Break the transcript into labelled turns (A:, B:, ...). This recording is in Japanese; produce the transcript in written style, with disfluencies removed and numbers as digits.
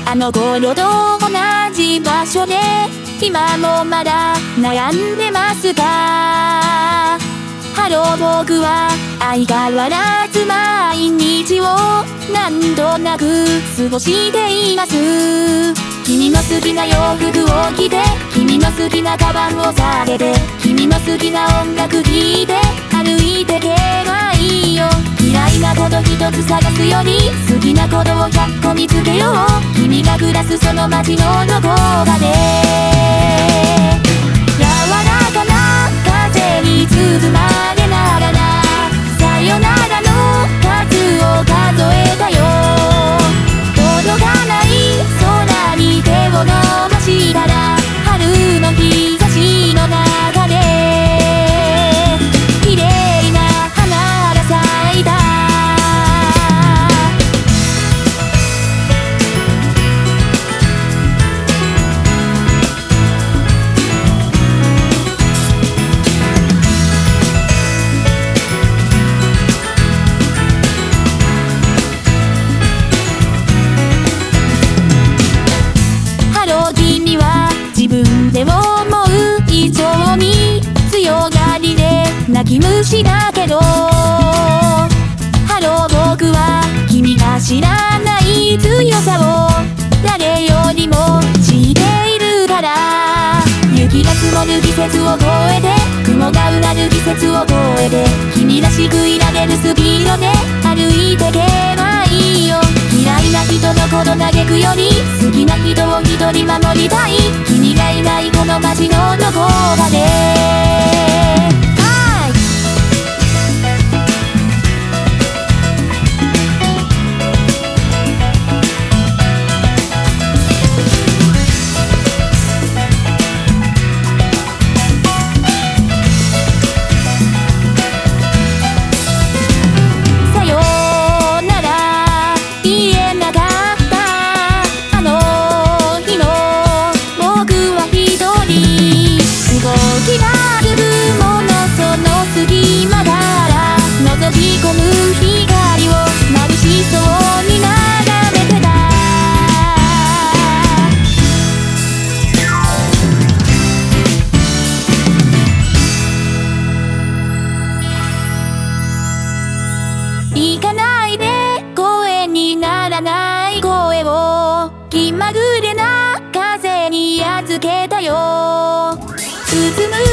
A: あの頃と同じ場所で今もまだ悩んでますか？ハロー、僕は相変わらず毎日をなんとなく過ごしています。君の好きな洋服を着て、君の好きなカバンを下げて、君の好きな音楽聴いて歩いてけばいいよ。嫌いなこと一つ探すより好きなことを100個見つけよう。君が暮らすその街のどこかで柔らかな風に包まれながらさよならの数を数えたよ。届かない空に手を伸ばしたら春の日差しの中で綺麗な花が咲いた。君は自分で思う以上に強がりで泣き虫だけど、ハロー、僕は君が知らない強さを誰よりも知っているから。雪が積もる季節を越えて、雲がうなる季節を越えて、君らしくいられるスピードで歩いてけばいいよ。嫌いな人のこと嘆くより好きな人を一人守りたい。君がいないこの街のどこかで行かないで声にならない声を気まぐれな風に預けたよ。包む